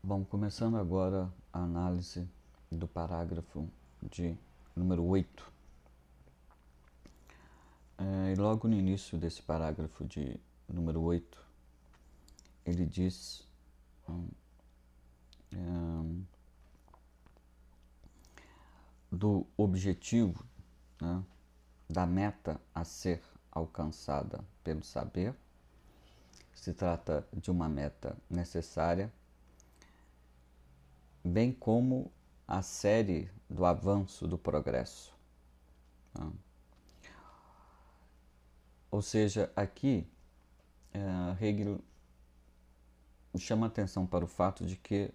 Bom, começando agora a análise do parágrafo de número 8. E logo no início desse parágrafo de número 8, ele diz do objetivo, né, da meta a ser alcançada pelo saber. Se trata de uma meta necessária, bem como a série do avanço do progresso. Ou seja, aqui Hegel chama atenção para o fato de que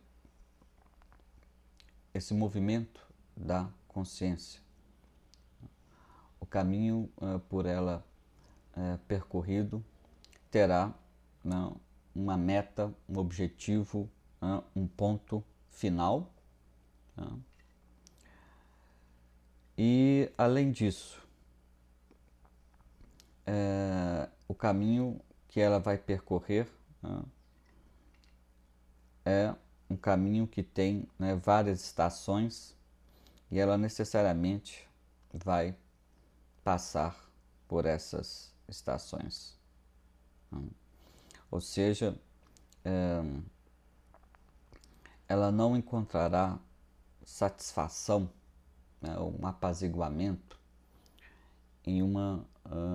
esse movimento da consciência, o caminho por ela percorrido, terá uma meta, um objetivo, um ponto final. E, além disso, o caminho que ela vai percorrer é um caminho que tem várias estações e ela necessariamente vai passar por essas estações. Ou seja, ela não encontrará satisfação, um apaziguamento em uma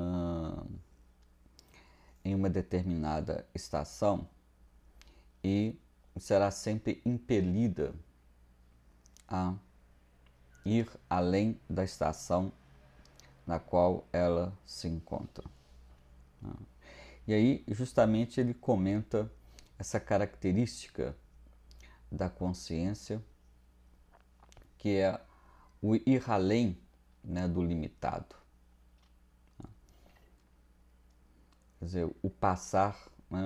determinada estação e será sempre impelida a ir além da estação na qual ela se encontra. E aí, justamente, ele comenta essa característica da consciência, que é o ir além do limitado. Quer dizer, o passar,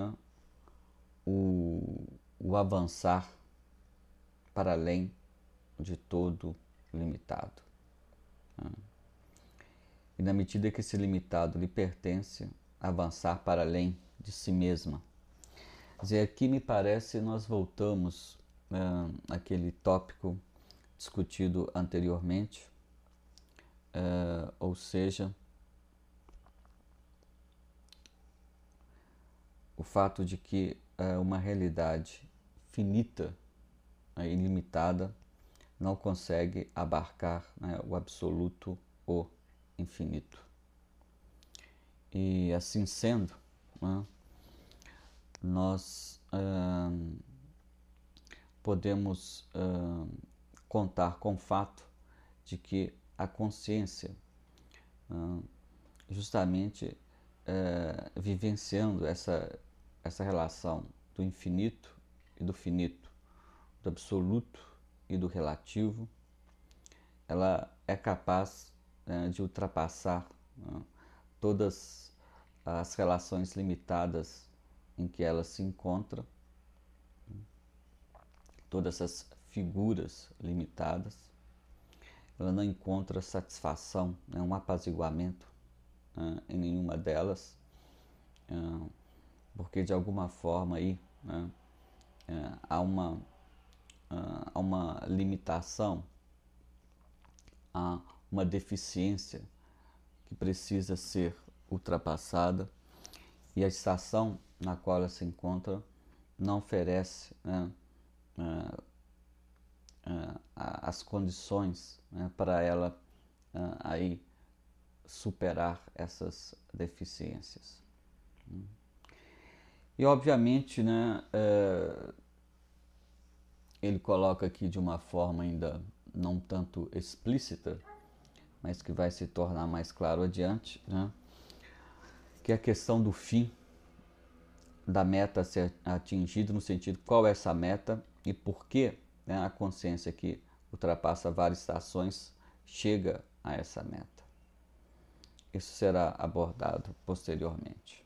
o avançar para além de todo limitado. E na medida que esse limitado lhe pertence, avançar para além de si mesma. Quer dizer, aqui me parece nós voltamos àquele tópico discutido anteriormente, ou seja, o fato de que uma realidade finita, ilimitada, não consegue abarcar o absoluto ou infinito. E assim sendo, nós podemos contar com o fato de que a consciência, justamente vivenciando essa relação do infinito e do finito, do absoluto e do relativo, ela é capaz de ultrapassar todas as relações limitadas em que ela se encontra, todas essas figuras limitadas. Ela não encontra satisfação, um apaziguamento em nenhuma delas, porque de alguma forma aí há uma limitação, há uma deficiência que precisa ser ultrapassada, e a estação na qual ela se encontra não oferece as condições para ela aí superar essas deficiências. E obviamente, ele coloca aqui de uma forma ainda não tanto explícita, mas que vai se tornar mais claro adiante, que é a questão do fim, da meta a ser atingida, no sentido qual é essa meta e por que a consciência que ultrapassa várias estações chega a essa meta. Isso será abordado posteriormente.